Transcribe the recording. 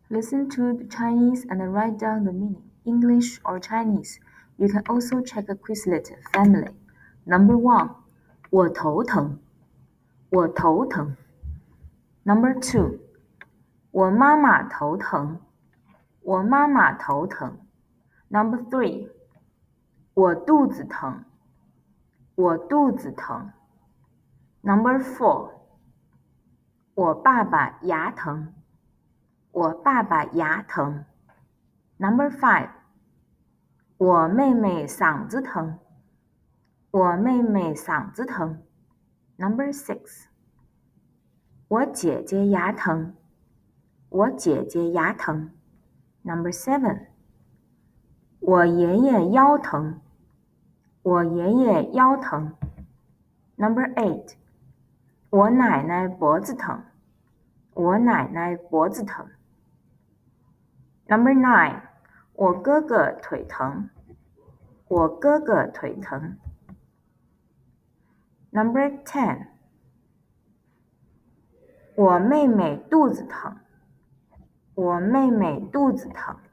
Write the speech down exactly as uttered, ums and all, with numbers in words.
Listen to the Chinese and write down the meaning, English or Chinese. You can also check a Quizlet family. Number one, 我头疼，我头疼。Number two, 我妈妈头疼，我妈妈头疼。Number three, 我肚子疼，我肚子疼。Number four, 我爸爸牙疼，我爸爸牙疼。Number five, 我妹妹嗓子疼，我妹妹嗓子疼。Number six, 我姐姐牙疼，我姐姐牙疼。Number seven, 我爷爷腰疼，我爷爷腰疼。Number eight, 我奶奶脖子疼，我奶奶脖子疼。Number nine, 我哥哥腿疼，我哥哥腿疼。Number ten, 我妹妹肚子疼，我妹妹肚子疼。